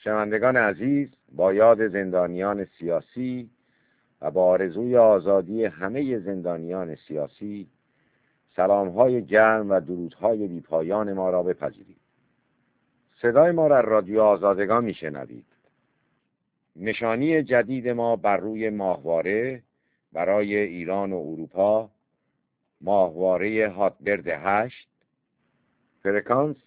شنوندگان عزیز، با یاد زندانیان سیاسی و با آرزوی آزادی همه زندانیان سیاسی، سلام‌های گرم و درودهای بی‌پایان ما را بپذیرید. صدای ما را رادیو آزادگان میشنوید. نشانی جدید ما بر روی ماهواره برای ایران و اروپا، ماهواره هاتبرد 8، فرکانس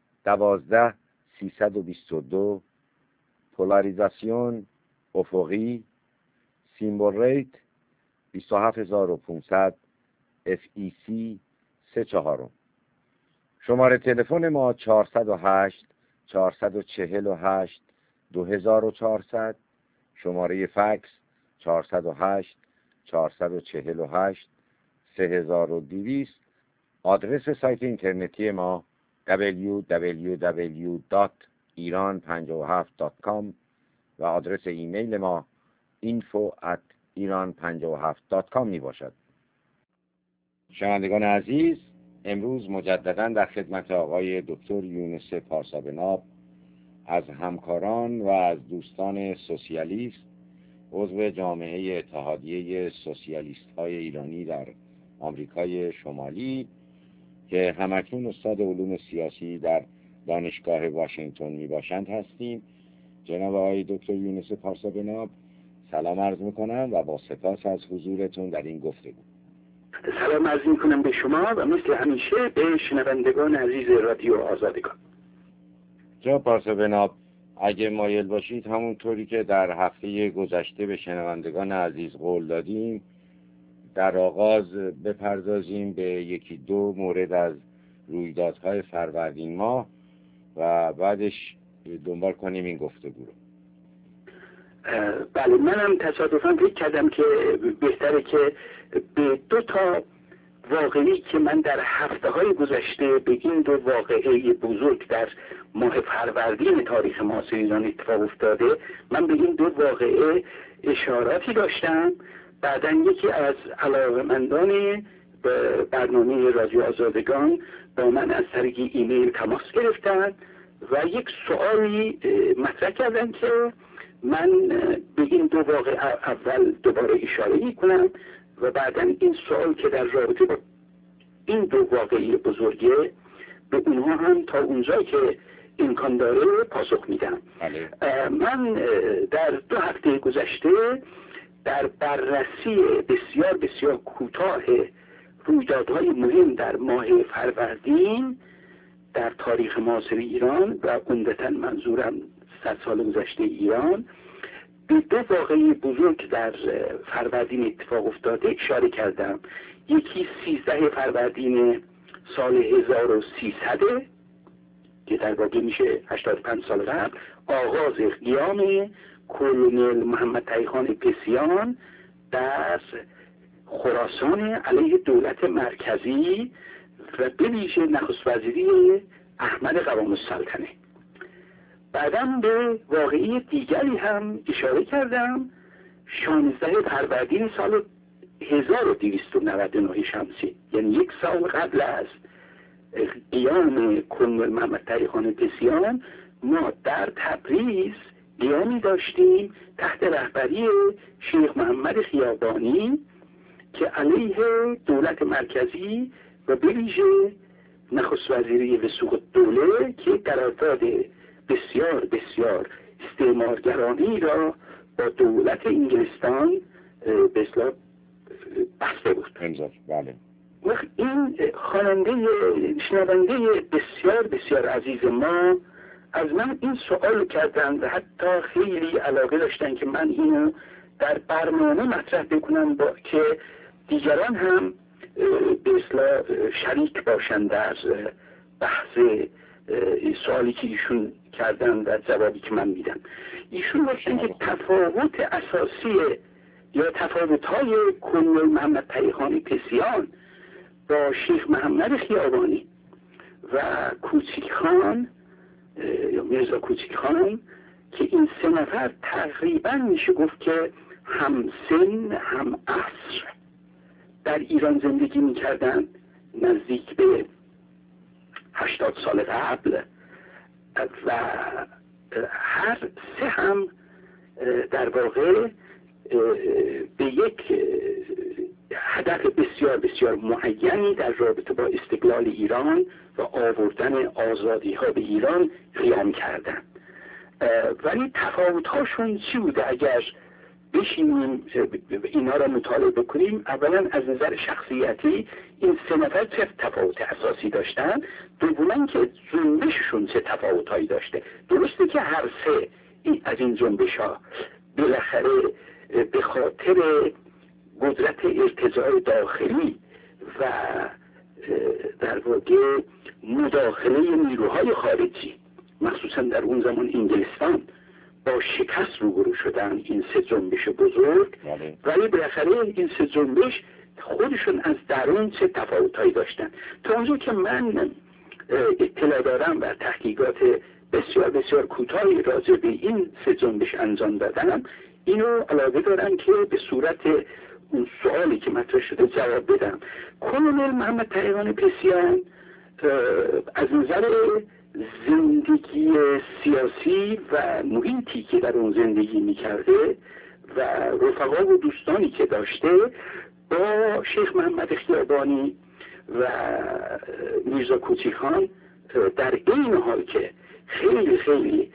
12322، پولاریزاسیون افقی، سیمبل ریت 27500، FEC 34. شماره تلفن ما 408 448 2400، شماره فکس 408 448 3200. آدرس سایت اینترنتی ما www.iran57.com و آدرس ایمیل ما info@iran57.com می باشد. شنوندگان عزیز، امروز مجددا در خدمت آقای دکتر یونس پارسابناب از همکاران و از دوستان سوسیالیست، عضو جامعه اتحادیه سوسیالیست های ایرانی در آمریکای شمالی که همکنون استاد علوم سیاسی در دانشگاه واشنگتن می باشند هستیم. جناب آقای دکتر یونس پارسابناب، سلام عرض میکنم و با سپاس از حضورتون در این گفتگو. سلام عرض میکنم به شما و مثل همیشه به شنوندگان عزیز رادیو آزادگان. جناب پارسابناب، اگه مایل باشید همونطوری که در هفته گذشته به شنوندگان عزیز قول دادیم، در آغاز بپردازیم به یکی دو مورد از رویدادهای فروردین ماه و بعدش دنبال کنیم این گفتگو رو. بله، منم تصادفاً فکر کردم که بهتره که به دو تا واقعی که من در هفته‌های گذشته به این دو واقعه بزرگ در ماه فروردین تاریخ معاصر ایران اتفاق افتاده، من به این دو واقعه اشاراتی داشتم. بعداً یکی از علاقه‌مندان برنامه رادیو آزادگان با من از طریق ایمیل تماس گرفتن و یک سوالی مطرح کردن که من به این دو واقعه اول دوباره اشاره می‌کنم و بعداً این سوال که در رابطه با این دو واقعه بزرگه به اونها هم تا اونجا که امکان داره پاسخ میدم. من در 2 هفته گذشته در بررسی بسیار بسیار کوتاه رویدادهای مهم در ماه فروردین در تاریخ معاصر ایران و عمدتاً منظورم 100 سال گذشته ایران به دو واقعه بزرگ در فروردین اتفاق افتاده اشاره کردم. یکی 13 فروردین سال 1300 که در واقع میشه 85 سال قبل، آغاز قیام کلونل محمد تقی‌خان پسیان در خراسان علیه دولت مرکزی و به ویژه نخست وزیری احمد قوام السلطنه. بعداً به واقعی دیگری هم اشاره کردم، 16 فروردین سال 1299 شمسی، یعنی 1 سال قبل از قیام کلونل محمد تقی‌خان پسیان، ما در تبریز قیامی داشتیم تحت رهبری شیخ محمد خیابانی که علیه دولت مرکزی و به ویژه نخست وزیری وثوق الدوله که قرارداد بسیار بسیار استعمارگرانی را با دولت انگلستان به اصطلاح بسته بود. بله. این شنونده بسیار بسیار عزیز ما از من این سوال کردن و حتی خیلی علاقه داشتن که من اینو در برنامه مطرح بکنم با که دیگران هم به اصطلاح شریک باشن در بحث سوالی که ایشون کردن و جوابی که من میدم. ایشون گفتن که تفاوت اساسی یا تفاوت‌های کلونل محمد تقی‌خان پسیان با شیخ محمد خیابانی و کوچیک خان یا میرزا کوچیک خان که این 3 نفر تقریبا میشه گفت که هم سن هم عصر در ایران زندگی میکردن، نزدیک به 80 سال قبل، و هر سه هم در واقع به یک هدف بسیار بسیار معینی در رابطه با استقلال ایران و آوردن آزادی ها به ایران قیام کردن. ولی تفاوت‌هاشون چی بوده؟ اگر بشینیم اینا را مطالعه بکنیم، اولا از نظر شخصیتی این سه نفر چه تفاوت اساسی داشتن، دوما که جنبششون چه تفاوت‌هایی داشته. درسته که هر سه از این جنبش‌ها بالاخره به خاطر قدرت ارتجاع داخلی و در واقع مداخله نیروهای خارجی، مخصوصا در اون زمان انگلستان، با شکست روبرو شدن این سه جنبش بزرگ. ولی بالاخره این سه جنبش خودشون از درون چه تفاوتایی داشتن. تا اونجا که من اطلاع دارم و تحقیقات بسیار بسیار کوتاهی راجع به این سه جنبش انجام دادم، اینو علاقه دارم که به صورت اون سوالی که مطرح شده جواب بدم. کلونل محمد تقی‌خان پسیان از نظر زندگی سیاسی و محیطی که در اون زندگی میکرده و رفقا و دوستانی که داشته، با شیخ محمد خیابانی و میرزا کوچیخان در این حال که خیلی خیلی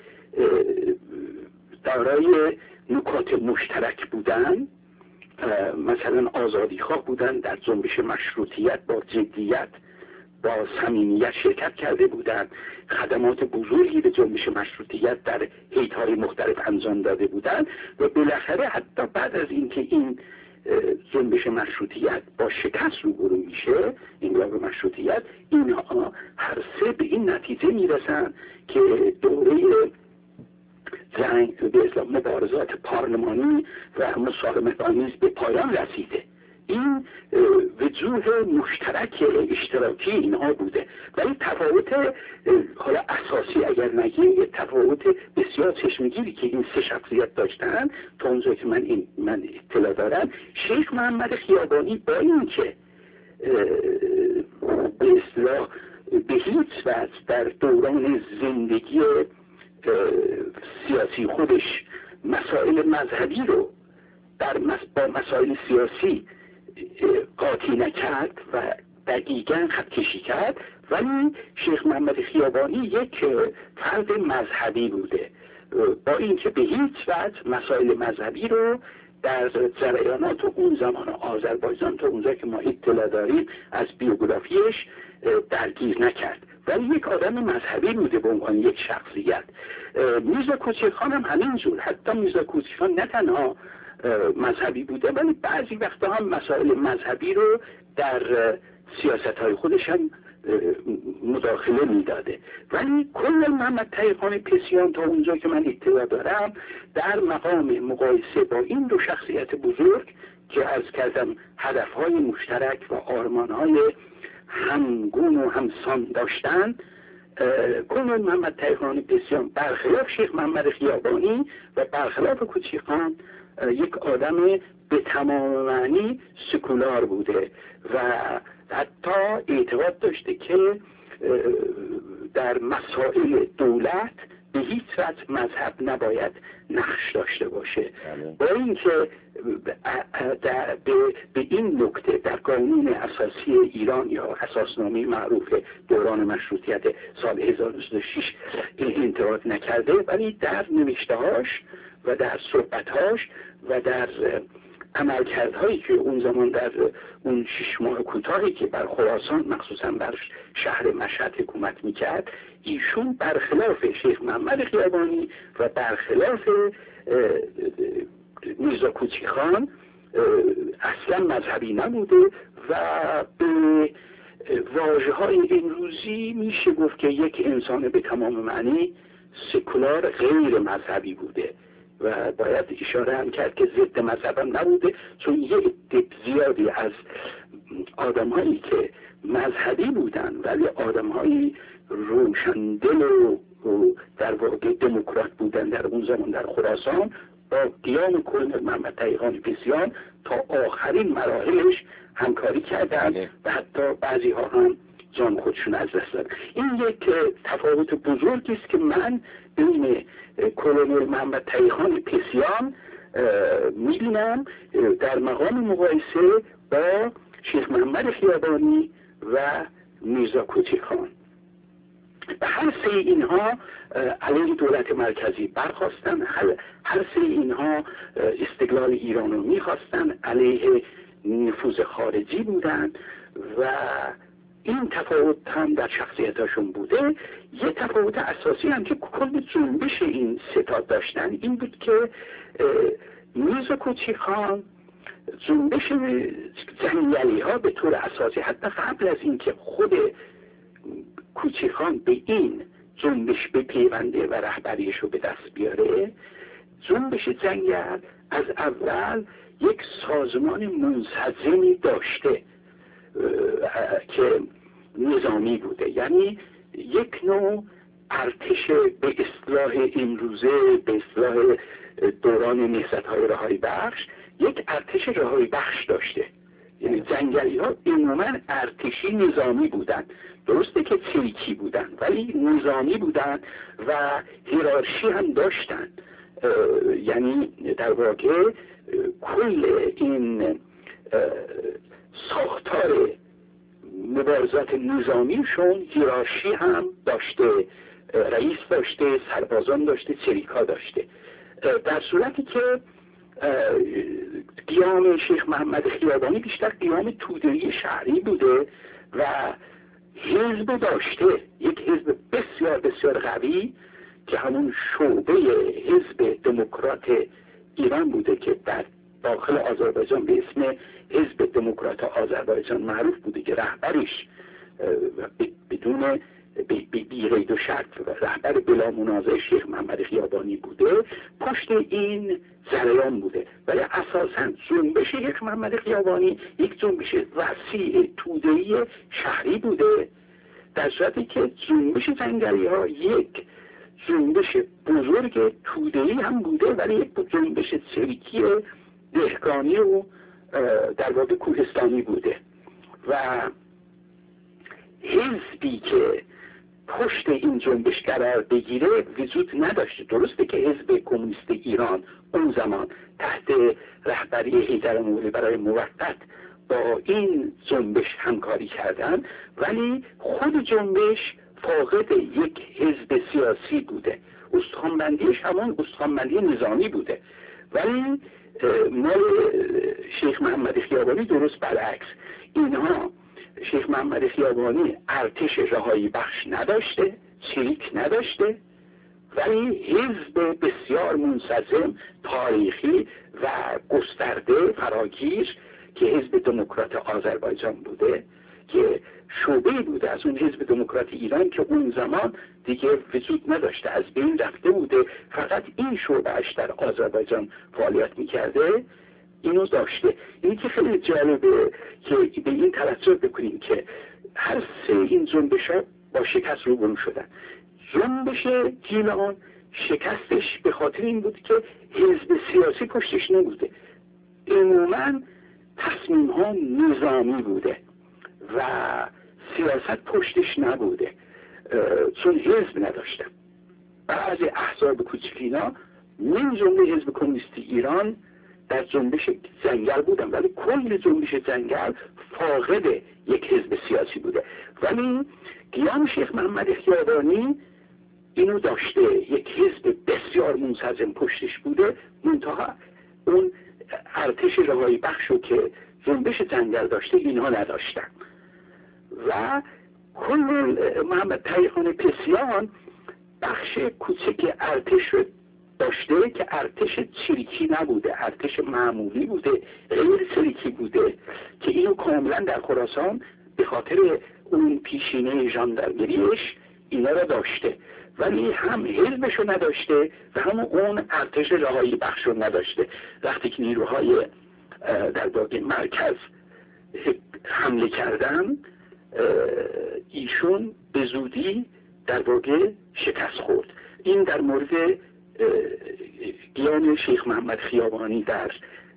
دارای نکات مشترک بودن، مثلا آزادی خواه بودن، در جنبش مشروطیت با جدیت با صمیمیت شرکت کرده بودند، خدمات بزرگی به جنبش مشروطیت در حیط‌های مختلف انجام داده بودند و بالاخره حتی بعد از اینکه این جنبش مشروطیت با شکست روبرو میشه، انقلاب مشروطیت، اینها هر سه به این نتیجه میرسن که دوره جنگ به اصطلاح مبارزات پارلمانی و مسالمت‌آمیز به پایان رسیده. این وجوه مشترک اشتراکی اینها بوده. ولی تفاوت حالا اساسی اگر نگیم، یه تفاوت بسیار چشمگیری که این سه شخصیت داشتن تا اونجا که من اطلاع دارم، شیخ محمد خیابانی با این که به اصطلاح به هیچ وجه در دوران زندگی سیاسی خودش مسائل مذهبی رو با مسائل سیاسی قاطی نکرد و دقیقاً خط کشی کرد، ولی شیخ محمد خیابانی یک فرد مذهبی بوده، با اینکه به هیچ وجه مسائل مذهبی رو در جریانات اون زمان آذربایجان تا اونجا که ما اطلاع داریم از بیوگرافیش درگیر نکرد، ولی یک آدم مذهبی بوده به عنوان یک شخصیت. میرزا کوچیخان هم همینجور. حتی میرزا کوچیخان نه تنها مذهبی بوده، ولی بعضی وقتا هم مسائل مذهبی رو در سیاست‌های خودش هم مداخله میداده. ولی کلونل محمد تقی‌خان پسیان تا اونجا که من اطلاع دارم در مقام مقایسه با این دو شخصیت بزرگ که عرض کردم هدف‌های مشترک و آرمان‌های همگون و همسان داشتن، کلونل محمد تقی‌خان پسیان برخلاف شیخ محمد خیابانی و برخلاف کوچیخان یک آدم به تمام معنی سکولار بوده و حتی اعتقاد داشته که در مسائل دولت به هیچ وجه مذهب نباید نقش داشته باشه. با اینکه به این نکته در قانون اساسی ایران یا اساسنامه معروف دوران مشروطیت سال 1906 انتقاد نکرده، ولی در نوشته‌هاش و در صحبت‌هاش و در عملکردهایی که اون زمان در اون 6 ماه کوتاهی که بر خراسان مخصوصا بر شهر مشهد حکومت میکرد، ایشون برخلاف شیخ محمد خیابانی و برخلاف میرزا کوچیخان اصلا مذهبی نبوده و به واژه‌های امروزی میشه گفت که یک انسان به تمام معنی سکولار غیر مذهبی بوده و باید اشاره هم کرد که ضد مذهب هم نبوده، چون یه عده زیادی از آدم‌هایی که مذهبی بودن ولی آدم‌هایی روشندل و در واقع دموکرات بودن در اون زمان در خراسان، با قیام کلونل محمد تقی‌خان پسیان تا آخرین مراحلش همکاری کردن و حتی بعضی ها هم جان خودشون از دست دادن. این یک تفاوت بزرگی است که من بین کلونل محمد تقی‌خان پسیان میبینم در مقام مقایسه با شیخ محمد خیابانی و میرزا کوچکخان. هر سه اینها علیه دولت مرکزی برخواستن، هر سه اینها استقلال ایران رو میخواستن، علیه نفوذ خارجی بودن و این تفاوت هم در شخصیتاشون بوده. یه تفاوت اساسی هم که کل جنبش این ستاد داشتن این بود که میرزا کوچکخان جنبش جنگلی ها به طور اساسی حتی قبل از اینکه خود کوچکخان به این جنبش بپیونده و رهبریش رو به دست بیاره، جنبش جنگل از اول یک سازمان منسجمی داشته که نظامی بوده، یعنی یک نوع ارتش به اصطلاح امروزه، به اصطلاح دوران نهضت‌های رهایی بخش، یک ارتش رهایی بخش داشته. یعنی جنگلی ها عموما ارتشی نظامی بودن، درسته که چریکی بودن ولی نظامی بودن و هیرارشی هم داشتن. یعنی در واقع کل این ساختار مبارزات نظامیشون هیرارشی هم داشته، رئیس داشته، سربازان داشته، چریکا داشته. در صورتی که قیام شیخ محمد خیابانی بیشتر قیام توده‌ای شهری بوده و حزب داشته، یک حزب بسیار بسیار قوی که همون شعبه حزب دموکرات ایران بوده که در داخل آذربایجان به اسم حزب دموکرات آذربایجان معروف بوده که رهبرش بدون بی قید و شرط رهبر بلا منازع شیخ محمد خیابانی بوده. پشت این جریان بوده، ولی اساساً جنبش شیخ محمد خیابانی یک جنبش وسیع توده‌ای شهری بوده، در صورتی که جنبش جنگلی ها یک جنبش بزرگ توده‌ای هم بوده ولی یک جنبش چریکی دهقانی و در واقع کوهستانی بوده و حزبی که پشت این جنبش قرار بگیره وجود نداشته. درسته که حزب کمونیست ایران اون زمان تحت رهبری حیدر مولی برای موقت با این جنبش همکاری کردن، ولی خود جنبش فاقد یک حزب سیاسی بوده، استخوان‌بندیش همون استخوان‌بندی نظامی بوده. ولی مال شیخ محمد خیابانی درست برعکس، اینها شیخ محمد خیابانی ارتش رهایی بخش نداشته، چریک نداشته، ولی حزب بسیار منسجم، تاریخی و گسترده فراگیر که حزب دموکرات آذربایجان بوده که شعبه بوده از اون حزب دموکرات ایران که اون زمان دیگه وجود نداشته، از بین رفته بوده، فقط این شعبهش در آذربایجان فعالیت میکرده. اینو داشته. اینی که خیلی جالبه که به این توجه بکنیم که هر سه این جنبش ها با شکست روبرو شدن. جنبش گیلان شکستش به خاطر این بود که حزب سیاسی پشتش نبوده، عموما تصمیم ها نظامی بوده و سیاست پشتش نبوده، چون حزب نداشتن. بعضی احزاب کوچکینا من جمله حزب کمونیست ایران در جنبش جنگل بودن، ولی کل جنبش جنگل فاقد یک حزب سیاسی بوده. ولی قیام شیخ محمد خیابانی اینو داشته، یک حزب بسیار منسجم پشتش بوده، منتها اون ارتش رهایی بخشو که جنبش جنگل داشته اینها نداشتن. و کل محمد تقی‌خان پسیان بخش کوچک ارتش رو داشته که ارتش چریکی نبوده، ارتش معمولی بوده، غیر چریکی بوده که اینو کاملا در خراسان به خاطر اون پیشینه ژاندارمریش اینا را داشته، ولی هم حزبش رو نداشته و هم اون ارتش رهایی بخش رو نداشته. وقتی که نیروهای در واقع مرکز حمله کردن ایشون به زودی در واقع شکست خورد. این در مورد قیام شیخ محمد خیابانی در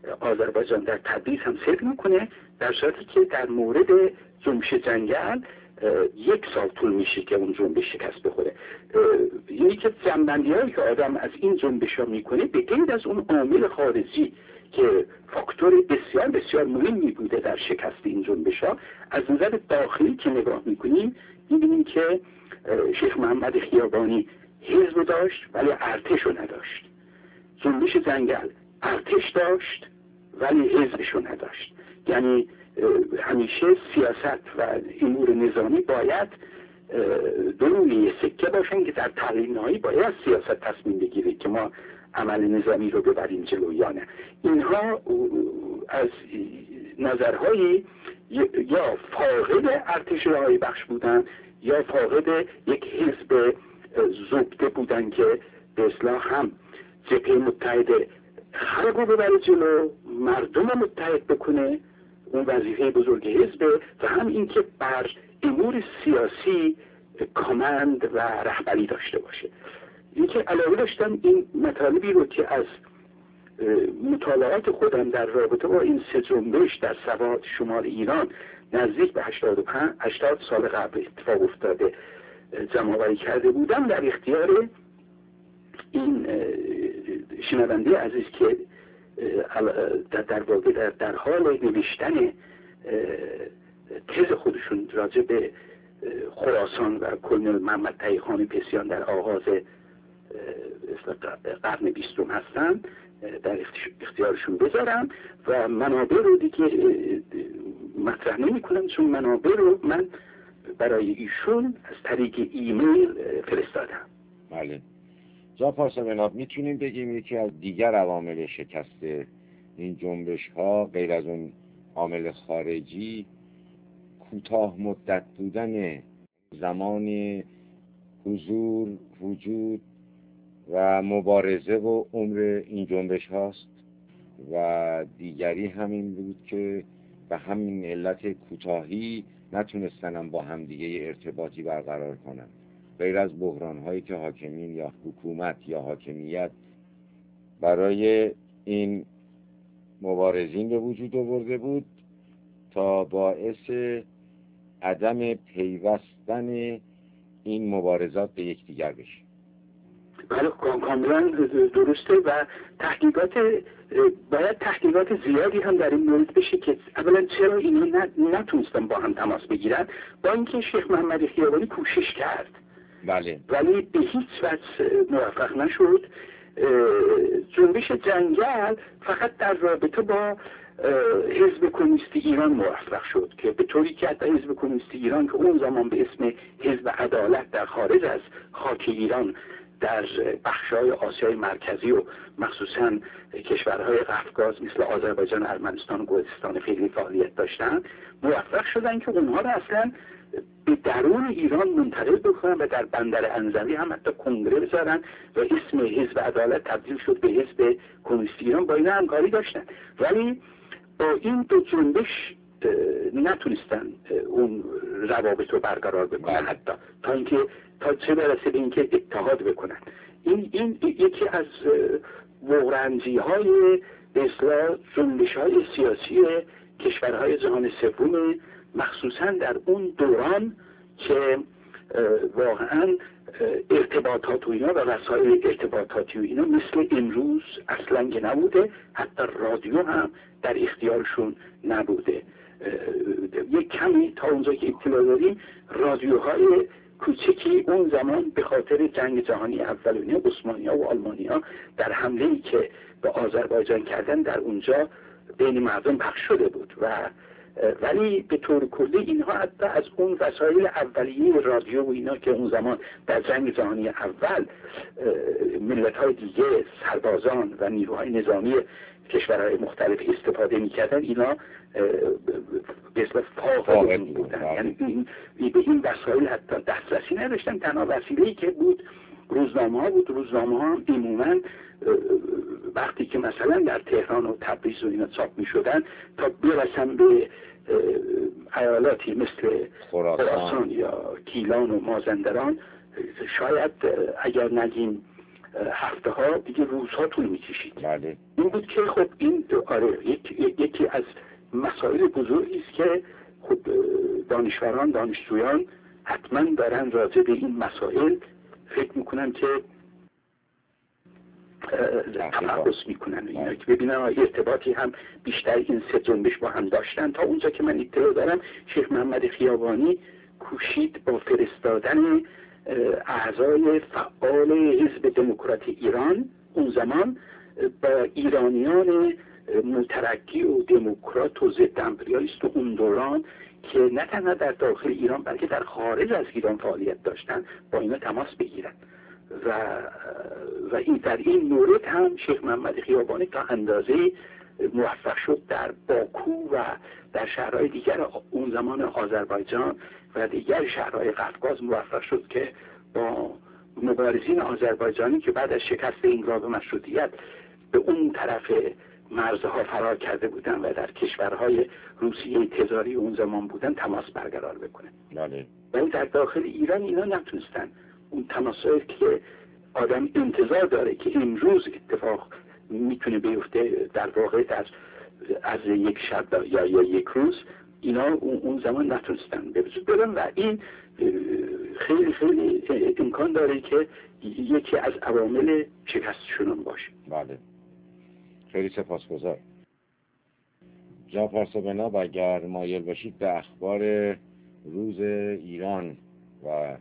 آذربایجان در تبریز هم صدق میکنه، در صورتی که در مورد جنبش جنگل 1 سال طول میشه که اون جنبش شکست بخوره. یعنی که جنبندی هایی که آدم از این جنبش ها میکنه به غیر از اون عامل خارجی که فاکتور بسیار بسیار مهمی بوده در شکست این جنبش ها، از نظر داخلی که نگاه میکنیم میبینیم که شیخ محمد خیابانی حزب داشت ولی ارتش رو نداشت. جنبش جنگل ارتش داشت ولی حزبش رو نداشت. یعنی همیشه سیاست و امور نظامی باید دو روی سکه باشن که در تحلیل نهایی باید سیاست تصمیم بگیره که ما عمل نظامی رو ببریم جلو یا نه. اینها از نظرهایی یا فاقد ارتش رهایی بخش بودن یا فاقد یک حزب زبده بودن که به اصطلاح هم جبهه متحد خلق رو ببره جلو، مردم رو متحد بکنه، اون وظیفه بزرگ حزبه، و هم اینکه بر امور سیاسی کامند و رهبری داشته باشه. اینکه علاوه داشتم این مطالبی رو که از مطالعات خودم در رابطه با این سه جنبش در سواد شمال ایران نزدیک به 80 سال قبل اتفاق افتاده جمع‌آوری کرده بودم، در اختیار این شنونده عزیز که در واقع در حال نوشتن تز خودشون راجع به خراسان و کلنل محمد تقی‌خان پسیان در آغاز قرن 20 هستن در اختیارشون بذارم و منابع رو دیگه مطرح نمی کنم، چون منابع رو من برای ایشون از طریق ایمیل فرستادم. بله جناب پارسا بناب، میتونیم بگیم یکی از دیگر عوامل شکست این جنبش ها غیر از اون عامل خارجی کوتاه مدت بودن زمان حضور، وجود و مبارزه و عمر این جنبش هاست، و دیگری همین بود که به همین علت کوتاهی نتونستنم با همدیگه ارتباطی برقرار کنن، غیر از بحران هایی که حاکمین یا حکومت یا حاکمیت برای این مبارزین به وجود آورده بود تا باعث عدم پیوستن این مبارزات به یکدیگر بشه. بله کاملا درسته و باید تحقیقات زیادی هم در این مورد بشه که اولا چرا اینا نتونستن با هم تماس بگیرن، با اینکه شیخ محمد خیابانی کوشش کرد بله ولی به هیچ وجه موفق نشد. جنبش جنگل فقط در رابطه با حزب کمونیست ایران موفق شد که به طوری که حتی حزب کمونیست ایران که اون زمان به اسم حزب عدالت در خارج از خاک ایران در بخش‌های آسیای مرکزی و مخصوصاً کشورهای قفقاز مثل آذربایجان، ارمنستان و گرجستان خیلی فعالیت داشتن، موفق شدن که اونها را اصلاً به درون ایران منتقل بکنن و در بندر انزلی هم حتی کنگره بذارن و اسم حزب عدالت تبدیل شد به حزب کمونیست ایران. با این همکاری داشتن ولی با این دو جنبش نتونستن اون روابط رو برقرار بکنن، حتی تا چه برسه به اینکه اتحاد بکنن. این یکی از بغرنجی های به اصطلاح جنبش های سیاسی کشورهای جهان سوم، مخصوصا در اون دوران که واقعا ارتباطات و اینا و وسایل ارتباطاتی و اینا مثل امروز اصلا که نبوده، حتی رادیو هم در اختیارشون نبوده. یک کمی تا اونجا که اطلاع داریم رادیوهای کوچکی اون زمان به خاطر جنگ جهانی اول عثمانی‌ها و آلمانی‌ها در حمله‌ای که به آذربایجان کردن در اونجا بین مردم پخش شده بود ولی به طور کلی اینها حتی از اون وسایل اولیه رادیو و اینا که اون زمان در جنگ جهانی اول ملت‌های دیگه سربازان و نیروهای نظامی کشورهای مختلف استفاده می‌کردن، اینا به اصطلاح فاقد بودن. یعنی به این وسایل حتی دسترسی نداشتن. تنها وسیله‌ای که بود روزنامه‌ها بود. روزنامه‌ها هم عموماً وقتی که مثلا در تهران و تبریز و اینا چاپ می‌شدن تا برسن به ایالاتی مثل خراسان یا گیلان و مازندران شاید اگر نگیم هفته ها دیگه روزها طول می‌کشید. بله. این بود که خب این یکی از مسائل بزرگی است که خب دانشوران، دانشجویان حتما دارن راجع به این مسائل فکر میکنن که تفحص میکنن اینا که ببینن ارتباطی هم بیشتر این سه جنبش با هم داشتن. تا اونجا که من اطلاع دارم شیخ محمد خیابانی کوشید با فرستادن اعضای فعال حزب دموکرات ایران اون زمان با ایرانیان مترقی و دموکرات و ضد امپریالیست و اون دوران که نه تنها در داخل ایران بلکه در خارج از ایران فعالیت داشتن با اینا تماس بگیرن و این در این مورد هم شیخ محمد خیابانی تا اندازه موفق شد در باکو و در شهرهای دیگر اون زمان آذربایجان و دیگر شهرهای قفقاز موفق شد که با مبارزین آذربایجانی که بعد از شکست انقلاب مشروطیت به اون طرف مرزها فرار کرده بودن و در کشورهای روسیه تزاری اون زمان بودن تماس برقرار بکنه. ولی در داخل ایران اینا نتونستن اون تماسایی که آدم انتظار داره که امروز اتفاق میتونه بیفته در واقع از یک شب یا یک روز، اینا اون زمان نتونستن به وجود بیارن و این خیلی خیلی امکان داره که یکی از عوامل شکستشون باشه. بله، خیلی سپاسگزار. جناب پارسابناب، اگر مایل باشید به اخبار روز ایران و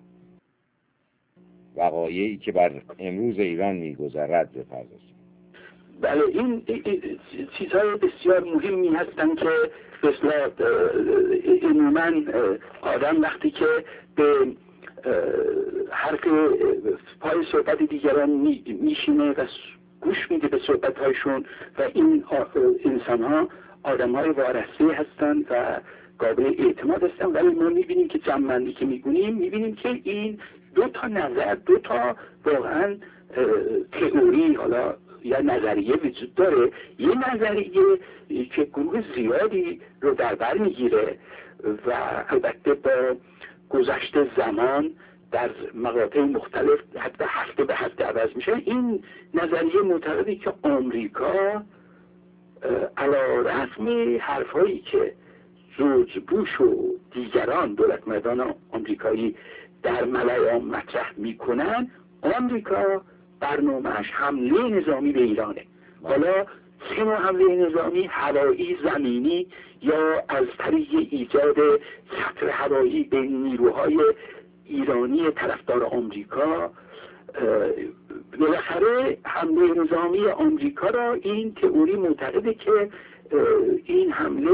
وقایعی که بر امروز ایران میگذرد بپردازید. بله، این چیزهای بسیار مهمی هستن که مثلا عموما آدم وقتی که به حرف پای صحبت دیگران میشینه و گوش میده به صحبتهایشون و این انسان ها آدم های وارسته هستن و قابل اعتماد هستن، ولی ما میبینیم که جمع‌بندی که میبینیم که این دو تا نظر، دو تا واقعا تئوری حالا یا نظریه وجود داره. یه نظریه که گروه زیادی رو در بر میگیره و البته با گذشت زمان در مقاطع مختلف حتی هفته به هفته عوض میشه. این نظریه معتقده که آمریکا علی رغم حرفایی که جورج بوش و دیگران دولتمردان آمریکایی در ملأ مطرح میکنن، آمریکا برنامه‌اش حمله نظامی به ایرانه. حالا چه نوع حمله نظامی؟ هوایی، زمینی یا از طریق ایجاد سطر هوایی بین نیروهای ایرانی طرفدار آمریکا. بالاخره حمله نظامی آمریکا را این تئوری معتقده که این حمله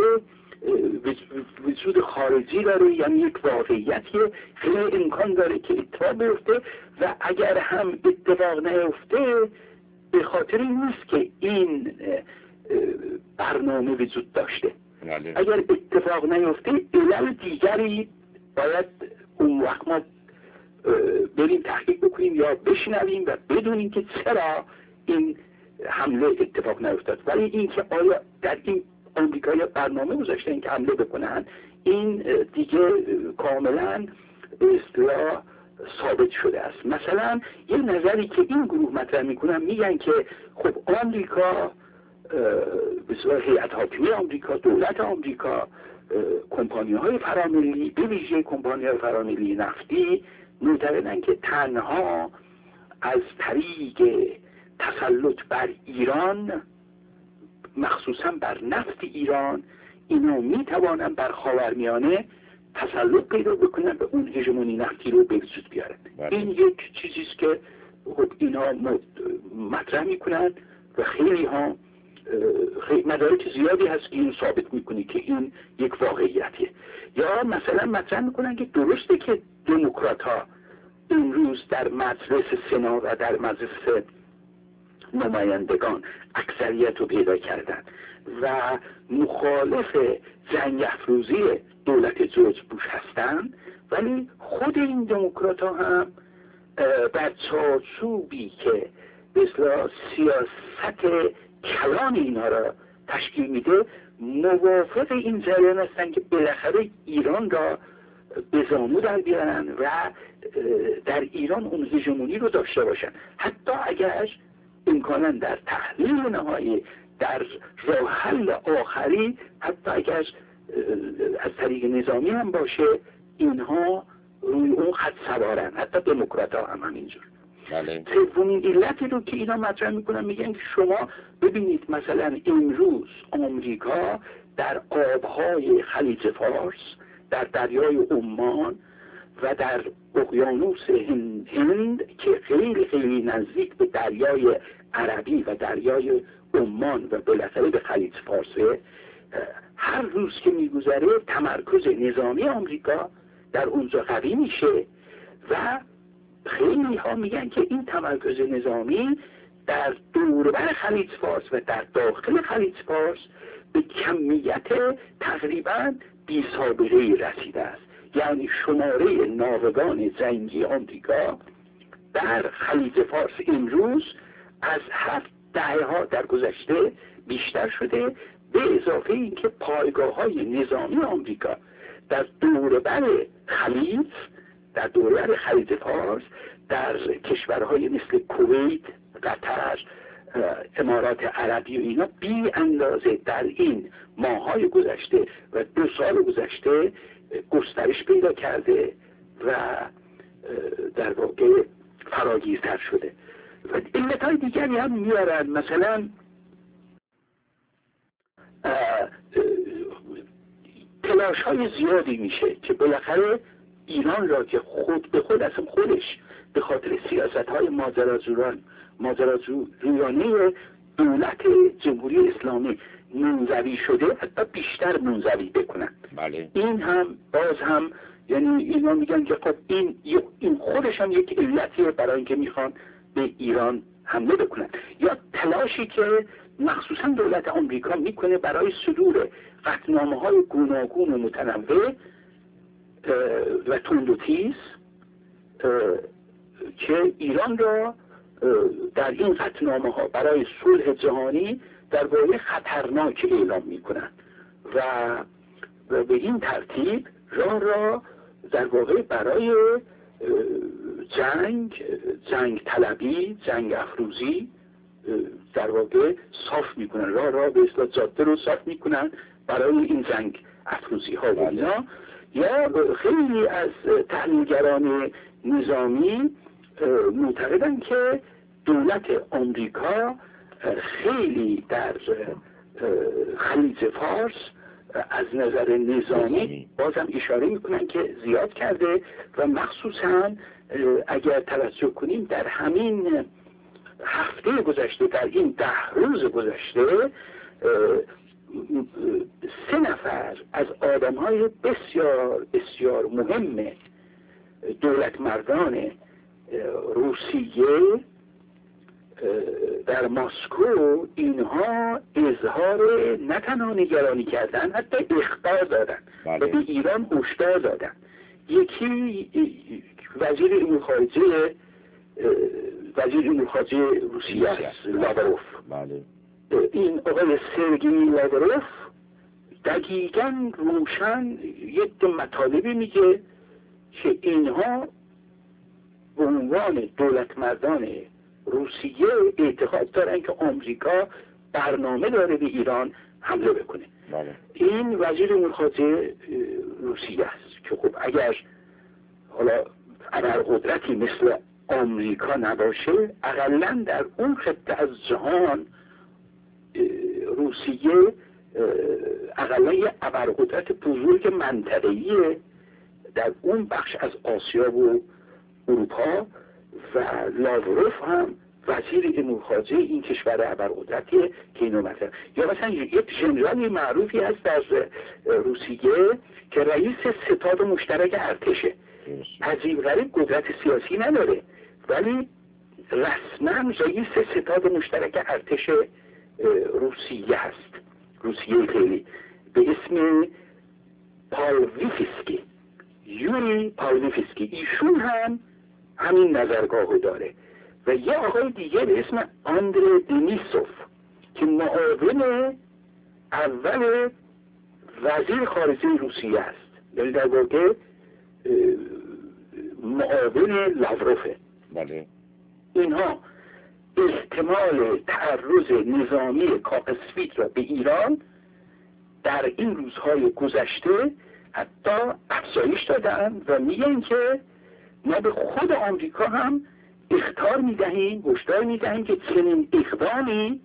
وجود خارجی داره، یعنی یک واقعیتیه، خیلی امکان داره که اتفاق بیفته و اگر هم اتفاق نیفته به خاطر این نیست که این برنامه وجود داشته. اگر اتفاق نیفته علل دیگری باید اون وقت ما بریم تحقیق بکنیم یا بشنویم و بدونیم که چرا این حمله اتفاق نیفتاد. ولی این که آیا در این آمریکا یا برنامه گذاشته این که حمله بکنن، این دیگه کاملا به اصطلاح ثابت شده است. مثلا یه نظری که این گروه مطرح میکنن، میگن که خب آمریکا به اصطلاح هیئت حاکمه آمریکا، دولت آمریکا، کمپانی‌های فراملی، به ویژه کمپانی‌های فراملی نفتی، معتقدن که تنها از طریق تسلط بر ایران، مخصوصا بر نفت ایران، اینا میتوانن بر خاورمیانه تسلط پیدا بکنن، به اون هژمونی نفتی رو به وجود بیارن. این یک چیزیست که خب اینا مطرح میکنن و خیلی ها مدارک زیادی هست که این ثابت میکنه که این یک واقعیتیه. یا مثلا مطرح میکنن که درسته که دموکرات ها امروز در مجلس سنا و در مجلس نمایندگان اکثریت رو پیدا کردن و مخالف جنگ افروزی دولت جورج بوش هستن، ولی خود این دموکرات ها هم در چارچوبی که به اصطلاح سیاست کلان اینا را تشکیل میده موافق این جریان هستن که بالاخره ایران را به زانو در بیارن و در ایران اون هژمونی رو داشته باشن، حتی اگر امکانا در تحلیل نهایی، در راه حل آخری، حتی اگر از طریق نظامی هم باشه، اینها روی اون خط سوارن، حتی دموکرات ها هم همینجور. بله. سومین علتی رو که اینا مطرح میکنن، میگن که شما ببینید مثلا امروز آمریکا در آبهای خلیج فارس، در دریای عمان و در اقیانوس هند که خیلی خیلی نزدیک به دریای عربی و دریای عمان و بالاخره به خلیج فارسه، هر روز که میگذره تمرکز نظامی آمریکا در اونجا قوی میشه و خیلی ها میگن که این تمرکز نظامی در دوربر خلیج فارس و در داخل خلیج فارس به کمیت تقریبا بی سابقه رسیده است. یعنی شماره ناوگان جنگی آمریکا در خلیج فارس امروز از 7 دهه ها در گذشته بیشتر شده، به اضافه اینکه پایگاه‌های نظامی آمریکا در دوربر خلیج، در دوربر خلیج فارس، در کشورهای مثل کویت، قطر، امارات عربی و اینا بی اندازه در این ماه‌های گذشته و 2 سال گذشته گسترش پیدا کرده و در واقع فراگیرتر شده. و علتهای دیگری هم میارن، مثلا تلاش های زیادی میشه که بالاخره ایران را که خود به خود اصلا خودش به خاطر سیاست های ماجراجویانه دولت جمهوری اسلامی منزوی شده، حتی بیشتر منزوی بکنن. بله. این هم باز هم یعنی اینا میگن که خب این خودش هم یک علتیه برای اینکه میخوان به ایران حمله بکنن. یا تلاشی که مخصوصا دولت آمریکا میکنه برای صدور قطعنامه‌های گوناگون و متنوع و تند و تیز که ایران را در این قطعنامه‌ها برای صلح جهانی در واقع خطرناک اعلام میکنن و به این ترتیب راه را در واقع برای جنگ طلبی، جنگ افروزی در واقع صاف میکنن، راه به اصطلاح جاده رو صاف میکنن برای این جنگ افروزی ها و اینا. یا خیلی از تحلیلگران نظامی معتقدن که دولت آمریکا خیلی در خلیج فارس از نظر نظامی بازم اشاره میکنن که زیاد کرده و مخصوصا اگر توجه کنیم در همین هفته گذشته، در این 10 روز گذشته 3 نفر از آدم‌های بسیار بسیار مهم دولت مردان روسیه در مسکو اینها اظهار نه تنها نگرانی کردن، حتی اخطار دادن و به ایران هشدار دادن. یکی وزیر امور خارجه روسیه است، لاوروف. این آقای سرگئی لاوروف دقیقاً روشن یک مطالبی میگه که اینها به عنوان دولت مردان روسیه اعتقاد دارن که آمریکا برنامه داره به ایران حمله بکنه. این وزیر امور خارجه روسیه است که خب اگر حالا ابرقدرتی مثل آمریکا نباشه، اقلاً در اون خطه از جهان روسیه اقلاً یه ابرقدرت بزرگ منطقه‌ایه در اون بخش از آسیا و اروپا و لاوروف هم وزیر امور خارجه این کشور ابرقدرتیه که اینو مطرح. یا مثلا یک ژنرال معروفی هست در روسیه که رئیس ستاد مشترک ارتشه، عجیب غریب قدرت سیاسی نداره ولی رسما رئیس ستاد مشترک ارتش روسیه هست، روسیه خیلی، به اسم پاولویفسکی، یوری پاولویفسکی. ایشون هم همین نظرگاهو داره. و یه آقای دیگه به اسم آندره دنیسوف که معاون اول وزیر خارجه روسیه است، یعنی در واقع معاون لاوروفه. بله. اینها احتمال تعرض نظامی کاغسفیت را به ایران در این روزهای گذشته حتی افزایش دادن و میگن که ما به خود آمریکا هم اخطار میدهیم، هشدار میدهیم که چنین اقدامی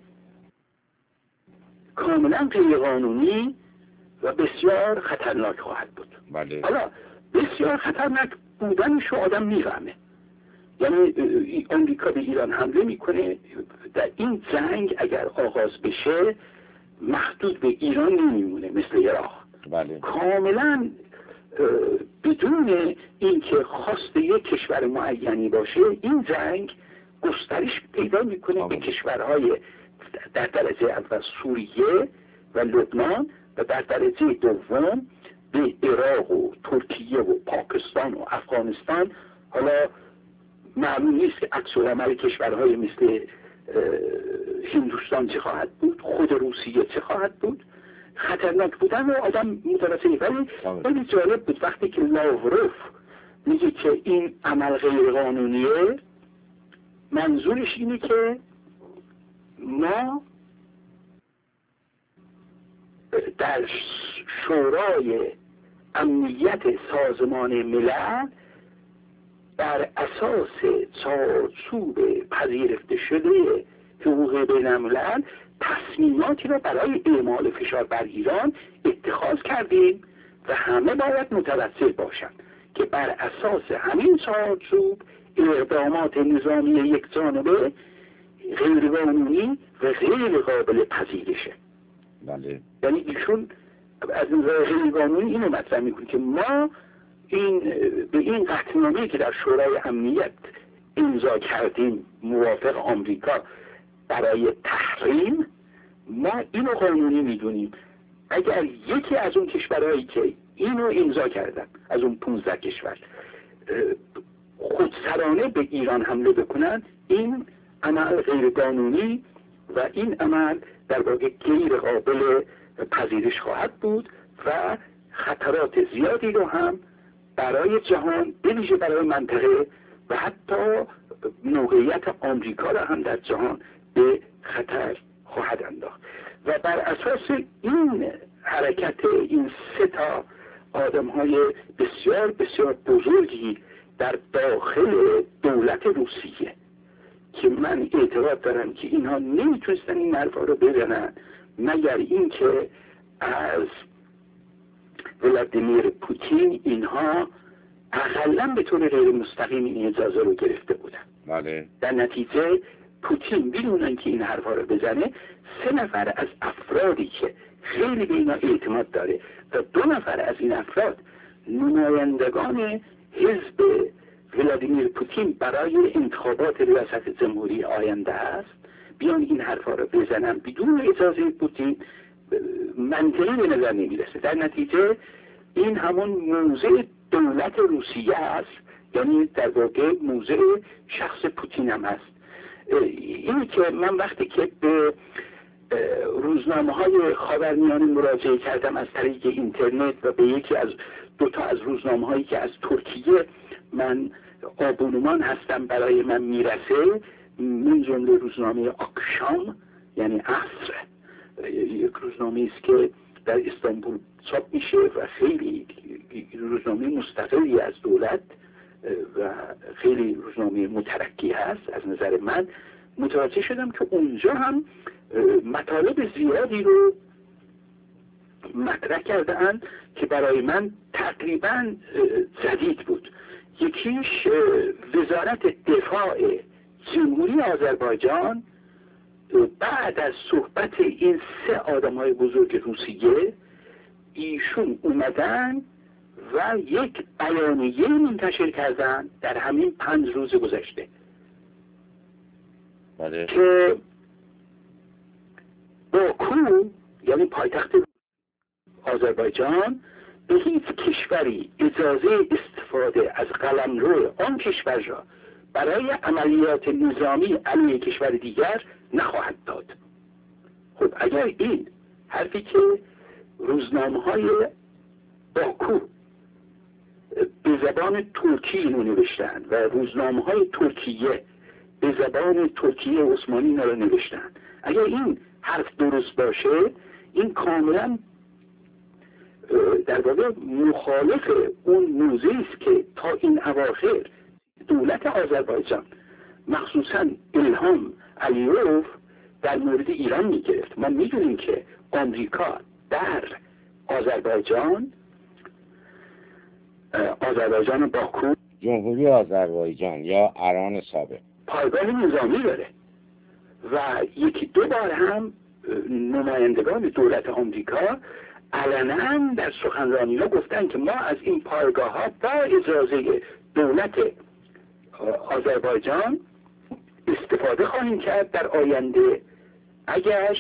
کاملا غیرقانونی و بسیار خطرناک خواهد بود. بله. حالا بسیار خطرناک بودنش رو آدم میفهمه. یعنی آمریکا به ایران حمله میکنه، در این جنگ اگر آغاز بشه محدود به ایران نمیمونه مثل عراق. بله. کاملا بدون اینکه خواست یک کشور معینی باشه این جنگ گسترش پیدا میکنه به کشورهای در درجه اول سوریه و لبنان و در درجه دوم به عراق و ترکیه و پاکستان و افغانستان. حالا معلوم نیست که عکس‌العمل کشورهای مثل هندوستان چه خواهد بود، خود روسیه چه خواهد بود. خطرناک بودن رو آدم متوجه، ولی خیلی جالب بود وقتی که لاوروف میگه که این عمل غیر قانونیه، منظورش اینه که ما در شورای امنیت سازمان ملل بر اساس چارچوب پذیرفته شده حقوق بین الملل تصمیماتی را برای اعمال فشار بر ایران اتخاذ کردیم و همه باید متوجه باشند که بر اساس همین چارچوب اقدامات نظامی یک جانبه غیرقانونی و غیر قابل پذیرشه. بله. یعنی ایشون از نظر غیرقانونی اینو مطرح میکنه که ما به این قطعنامه‌ای که در شورای امنیت امضا کردیم موافق آمریکا برای تحریم، ما اینو قانونی میدونیم. اگر یکی از اون کشورهایی که اینو امضا کردن از اون 15 کشور خودسرانه به ایران حمله بکنن، این عمل غیر قانونی و این عمل در واقع غیر قابل پذیرش خواهد بود و خطرات زیادی رو هم برای جهان بویژه برای منطقه و حتی موقعیت آمریکا را هم در جهان به خطر خواهد انداخت. و بر اساس این حرکت این سه تا آدم‌های بسیار بسیار بزرگی در داخل دولت روسیه که من اعتقاد دارم که اینها نمیتونستن این حرفا رو بزنن مگر اینکه از ولادیمیر پوتین اینها اقلا به طور غیر مستقیم این اجازه رو گرفته بودن. بله. در نتیجه پوتین بدون که این حرفا رو بزنه 3 نفر از افرادی که خیلی به اینا اعتماد داره و 2 نفر از این افراد نمایندگان حزب ولادیمیر پوتین برای انتخابات ریاست جمهوری آینده است، بیان این حرفا رو بزنن بدون اجازه پوتین منطقی به نظر نمیرسه. در نتیجه این همون موضع دولت روسیه است، یعنی در واقع موضع شخص پوتین هم است. اینی که من وقتی که به روزنامه‌های خاورمیانه مراجعه کردم از طریق اینترنت و به یکی از 2 تا از روزنامه‌هایی که از ترکیه من آبونمان هستم برای من میرسه، من جمله روزنامه آکشام یعنی عصر، یک روزنامه است که در استانبول چاپ میشه و خیلی روزنامه مستقلی از دولت و خیلی روزنامه مترقی هست. از نظر من متوجه شدم که اونجا هم مطالب زیادی رو مطرح کردن که برای من تقریبا جدید بود. یکیش وزارت دفاع جمهوری آذربایجان بعد از صحبت این 3 آدم‌های بزرگ روسیه ایشون اومدن و یک بیانیه منتشر کردن در همین 5 روز گذشته. بله. که باکو یعنی پایتخت آذربایجان به هیچ کشوری اجازه استفاده از قلمرو آن کشور را برای عملیات نظامی علیه کشور دیگر نخواهد داد. خب اگر این حرفی که روزنامه‌های باکو به زبان ترکی اینو نوشتن و روزنامه‌های ترکیه به زبان ترکیه عثمانی اینو نوشتن، اگر این حرف درست باشه این کاملا در واقع مخالف اون موضعی است که تا این اواخر دولت آذربایجان مخصوصا ایلهام علیوف در مورد ایران میگرفت. ما میدونیم که آمریکا در آذربایجان باکو، جمهوری آذربایجان یا ایران سابق، پایگاه نظامی داره و یکی دو بار هم نمایندگان دولت آمریکا علنا در سخنرانی‌ها گفتن که ما از این پایگاه‌ها با اجازه دولت آذربایجان استفاده خواهیم کرد در آینده اگر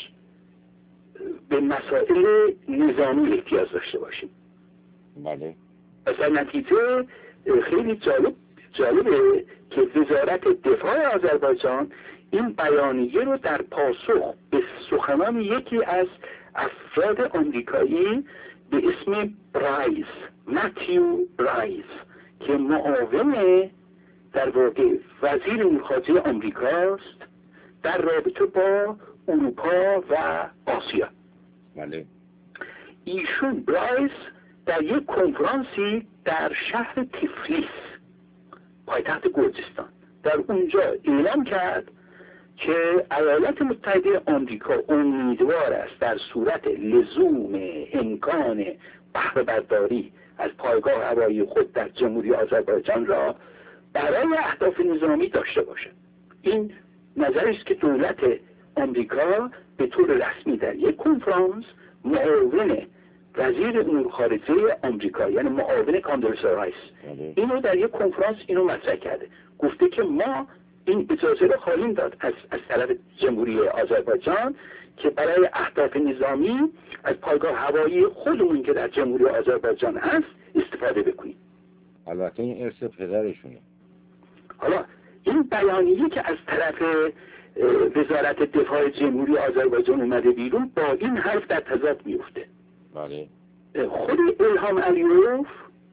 به مسائل نظامی احتیاج داشته باشیم. بله. مثلا نتیجه خیلی جالبه که وزارت دفاع آذربایجان این بیانیه رو در پاسخ به سخنان یکی از افراد آمریکایی به اسم برایس، متیو برایس، که معاون در واقع وزیر امور خارجه آمریکاست در رابطه با اروپا و آسیا. بله. ایشون برایس در یک کنفرانسی در شهر تفلیس پایتخت گرجستان در اونجا اعلام کرد که ایالات متحده آمریکا امیدوار است در صورت لزوم امکان بهره برداری از پایگاه هوایی خود در جمهوری آذربایجان را برای اهداف نظامی داشته باشد. این نظری است که دولت آمریکا به طور رسمی در یک کنفرانس معاون وزیر امور خارجه آمریکا یعنی معاون کاندولیسا رایس اینو در یک کنفرانس اینو مطرح کرده، گفته که ما این اجازه رو خواهیم داد از طرف جمهوری آذربایجان که برای اهداف نظامی از پایگاه هوایی خودمون که در جمهوری آذربایجان هست استفاده بکنیم. البته این ارث پدرشونه. حالا این بیانیه که از طرف وزارت دفاع جمهوری آذربایجان اومده بیرون با این حرف در تضاد میفته. بله. خود ایلهام علیوف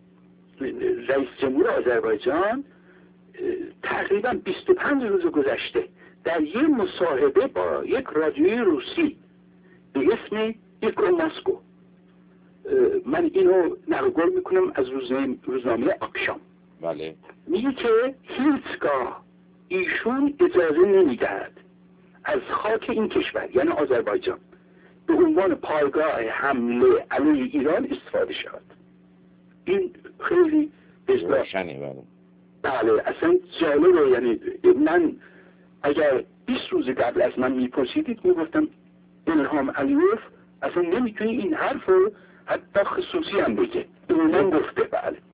رئیس جمهور آذربایجان تقریبا 25 روز گذشته در یک مصاحبه با یک رادیوی روسی به اسم ایکرو ماسکو، من اینو نقل میکنم از روزنامه آکشام، بله، میگه که هیچگاه ایشون اجازه نمیدهد از خاک این کشور یعنی آذربایجان به عنوان پایگاه حمله علیه ایران استفاده شود. این خیلی روشنه. بله اصلا جالبه. یعنی من اگر 20 روز قبل از من میپرسیدید میگفتم ایلهام علیوف اصلا نمیتونی این حرف رو حتی خصوصی هم بگه. من گفته بله